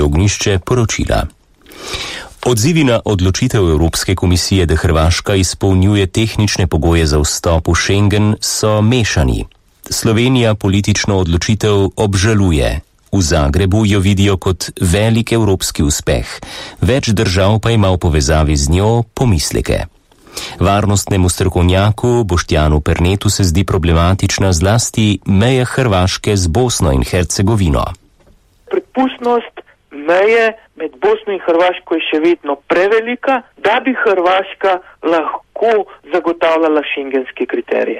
Ognjišče poročila. Odzivi na odločitev Evropske komisije, da Hrvaška izpolnjuje tehnične pogoje za vstop v Schengen, so mešani. Slovenija politično odločitev obžaluje. V Zagrebu jo vidijo kot velik evropski uspeh. Več držav pa ima v povezavi z njo pomisleke. Varnostnemu strokovnjaku Boštjanu Pernetu se zdi problematična zlasti meja Hrvaške z Bosno in Hercegovino. Prepustnost meje med Bosno in Hrvaško je še vedno prevelika, da bi Hrvaška lahko zagotavljala šengenske kriterije.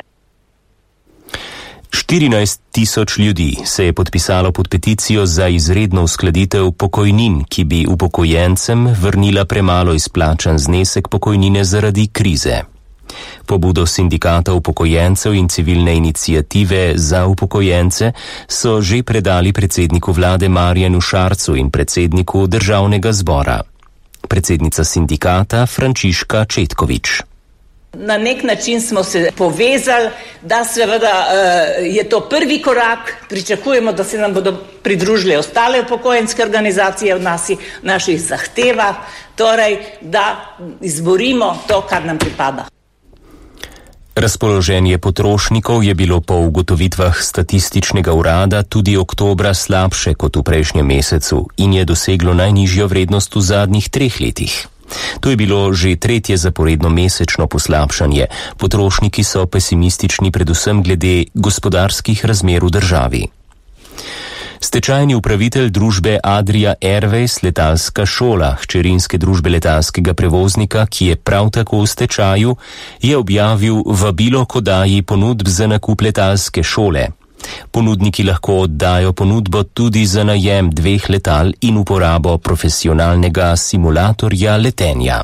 14.000 ljudi se je podpisalo pod peticijo za izredno uskladitev pokojnin, ki bi upokojencem vrnila premalo izplačan znesek pokojnine zaradi krize. Pobudo sindikata upokojencev in civilne iniciative za upokojence so že predali predsedniku vlade Marjanu Šarcu in predsedniku državnega zbora. Predsednica sindikata Frančiška Četkovič. Na nek način smo se povezali, da seveda je to prvi korak, pričakujemo, da se nam bodo pridružile ostale upokojenske organizacije v naših zahtevah, torej da izborimo to, kar nam pripada. Razpoloženje potrošnikov je bilo po ugotovitvah statističnega urada tudi oktobra slabše kot v prejšnjem mesecu in je doseglo najnižjo vrednost v zadnjih 3 letih. To je bilo že 3. zaporedno mesečno poslabšanje. Potrošniki so pesimistični predvsem glede gospodarskih razmer v državi. Stečajni upravitelj družbe Adria Airways letalska šola, hčerinske družbe letalskega prevoznika, ki je prav tako v stečaju, je objavil vabilo k oddaji ponudb za nakup letalske šole. Ponudniki lahko oddajo ponudbo tudi za najem 2 letal in uporabo profesionalnega simulatorja letenja.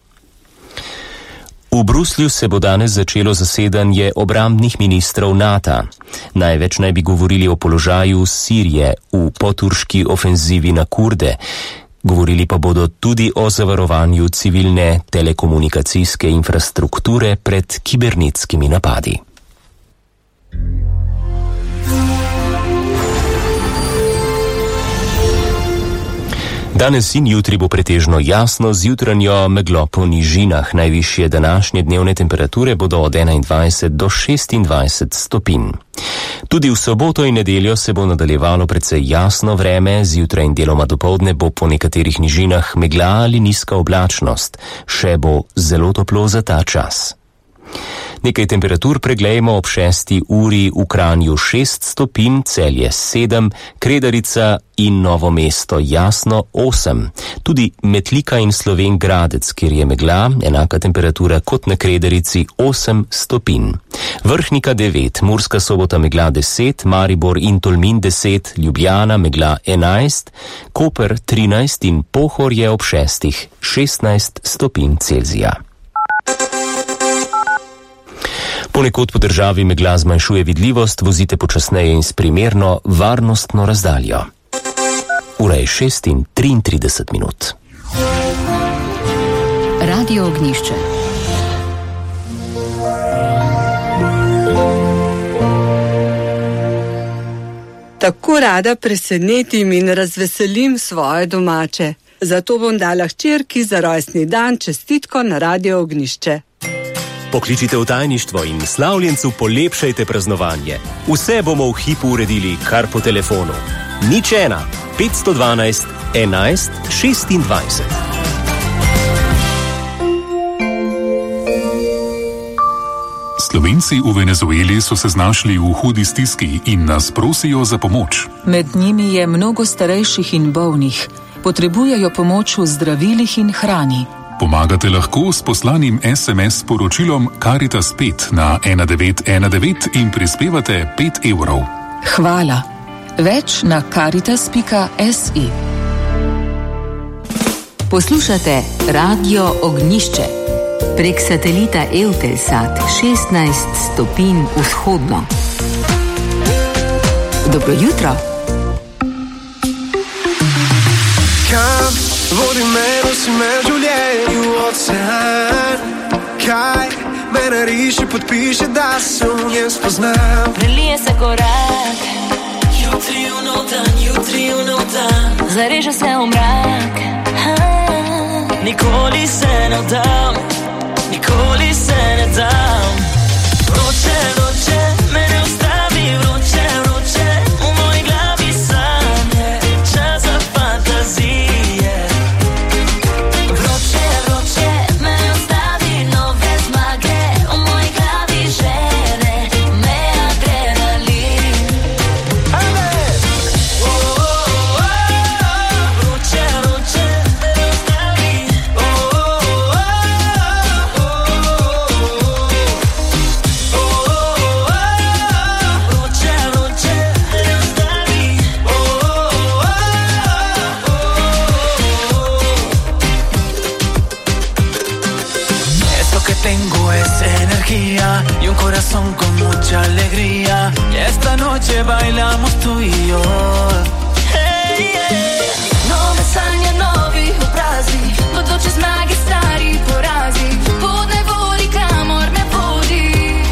V Bruslju se bo danes začelo zasedanje obrambnih ministrov NATO. Največ naj bi govorili o položaju Sirije v poturški ofenzivi na Kurde. Govorili pa bodo tudi o zavarovanju civilne telekomunikacijske infrastrukture pred kibernetskimi napadi. Danes in jutri bo pretežno jasno, z jutranjo meglo po nižinah. Najvišje današnje dnevne temperature bodo od 21 do 26 stopinj. Tudi v soboto in nedeljo se bo nadaljevalo precej jasno vreme, zjutraj in deloma dopoldne bo po nekaterih nižinah megla ali nizka oblačnost. Še bo zelo toplo za ta čas. Nekaj temperatur preglejmo ob 6. uri v Kranju 6 stopinj, Celje 7, Kredarica in Novo mesto jasno 8. Tudi Metlika in Slovenj Gradec, kjer je megla, enaka temperatura kot na Kredarici 8 stopinj. Vrhnika 9, Murska Sobota megla 10, Maribor in Tolmin 10, Ljubljana megla 11, Koper 13 in Pohorje ob 6, 16 stopinj Celzija. Ponekod po državi megla zmanjšuje vidljivost, vozite počasneje in s primerno varnostno razdaljo. Ura je 6:33. Radio Ognjišče. Tako rada presenetim in razveselim svoje domače. Zato bom dala hčerki za rojstni dan čestitko na Radio Ognjišče. Pokličite v tajništvo in slavljencu polepšajte praznovanje. Vse bomo v hipu uredili kar po telefonu. 01 512 11 26. Slovenci v Venezueli so se znašli v hudi stiski in nas prosijo za pomoč. Med njimi je mnogo starejših in bolnih. Potrebujejo pomoč v zdravilih in hrani. Pomagate lahko s poslanim SMS sporočilom Caritas 5 na 1919 in prispevate 5 evrov. Hvala. Več na caritas.si. Poslušate Radio Ognjišče. Prek satelita Eutelsat 16 stopinj vzhodno. Dobro jutro. Kam vodi me, nosi me v življenju ocean. Kaj me nariši, podpiše, da se v njem spoznam. Prelije se korak, jutri, dan, jutri v notan, zareže se v mrak. Nikoli se ne dam, nikoli se ne dam. Vroče, vroče, me ne ustavi, vroče, vroče, v moji glavi sanje, čas za fantazije. Vroče, vroče, me ne ustavi, nove zmage, v moji glavi žene, me adrenalin. Vroče, vroče, me ne ustavi, tengo es energía y un corazón con mucha alegría y esta noche bailamos tú y yo. Hey, hey. Nove sanje, novi obrazi, bodoče zmage, stari porazi, pod nevoli kamor me vodi.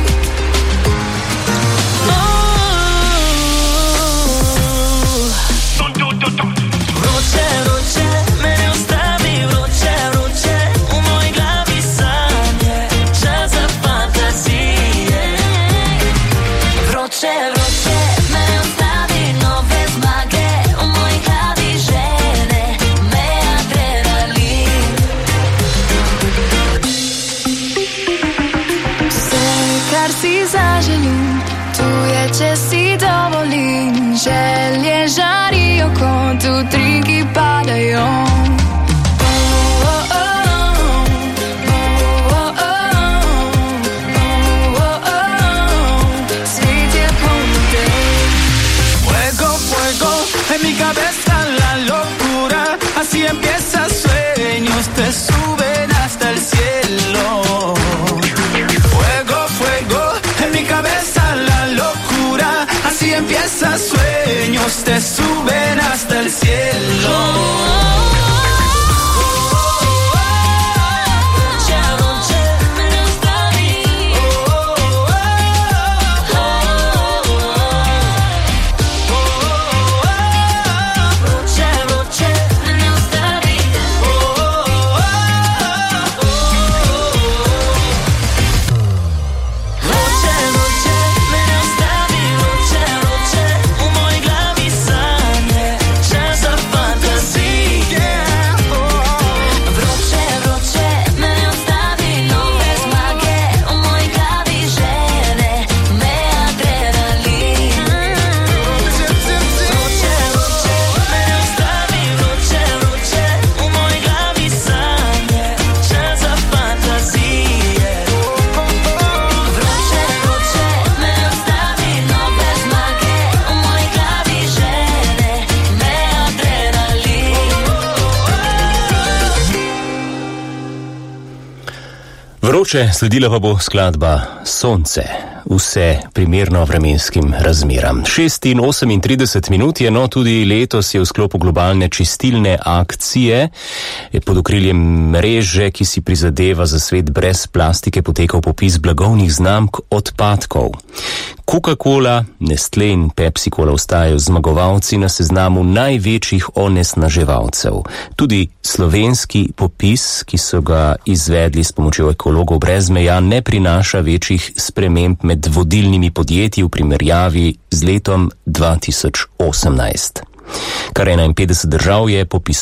Vroče, vroče, me ne ustavi, vroče, vroče, v moji glavi sanje, čas za fantazije. Vroče, vroče, me ne ustavi, nove zmage, v moji glavi žene, me adrenalin. Vse, kar si zaželim, tu je, če si dovolim, želje žarijo kot utrinki padajo. Svet je poln idej. Fuego, fuego, en mi cabeza la locura, así empieza sueños, te suben hasta el cielo. Fuego, fuego, en mi cabeza la locura, así empieza sueños, te suben hasta el cielo. Vroče, sledila pa bo skladba Sonce, vse primerno vremenskim razmeram. 6:38 minut je, no, tudi letos je v sklopu globalne čistilne akcije pod okriljem mreže, ki si prizadeva za svet brez plastike, potekal popis blagovnih znamk odpadkov. Coca-Cola, Nestlé in Pepsi-Cola ostajajo zmagovalci na seznamu največjih onesnaževalcev. Tudi slovenski popis, ki so ga izvedli s pomočjo ekologov brez meja, ne prinaša večjih sprememb med vodilnimi podjetji v primerjavi z letom 2018. Kar 51 držav je